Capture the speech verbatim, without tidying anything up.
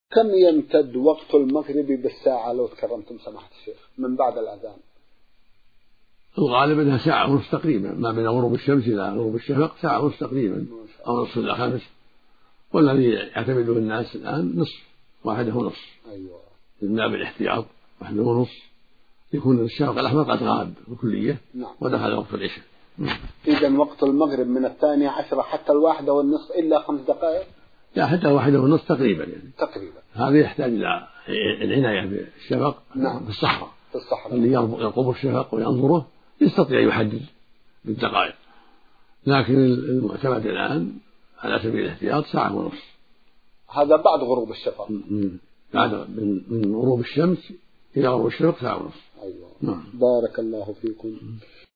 كم يمتد وقت المغرب بالساعة لو تكرمتم سماحة الشيخ من بعد الأذان؟ الغالب أنها ساعة ونصف تقريبا، ما بين غروب الشمس إلى غروب الشفق ساعة ونصف تقريبا أو نصف إلى خمس، والذي يعتمده الناس الآن نصف، واحدة ونصف. أيوة. من باب الاحتياط واحدة ونصف يكون الشفق الأحمر قد غاب بكلية. نعم. ودخل وقت العشاء. إذن وقت المغرب من الثانية عشرة حتى الواحدة والنصف إلا خمس دقائق؟ لا، حتى واحدة ونصف تقريبا يعني. تقريبا. هذا يحتاج إلى العناية بالشفق. نعم. في الصحراء. في الصحراء. اللي يرقب الشفق وينظره يستطيع يحدد بالدقائق، لكن المعتمد الآن على سبيل الاحتياط ساعة ونصف. هذا بعد غروب الشفق. بعد من غروب الشمس إلى غروب الشفق ساعة ونصف. أيوة. نعم. بارك الله فيكم.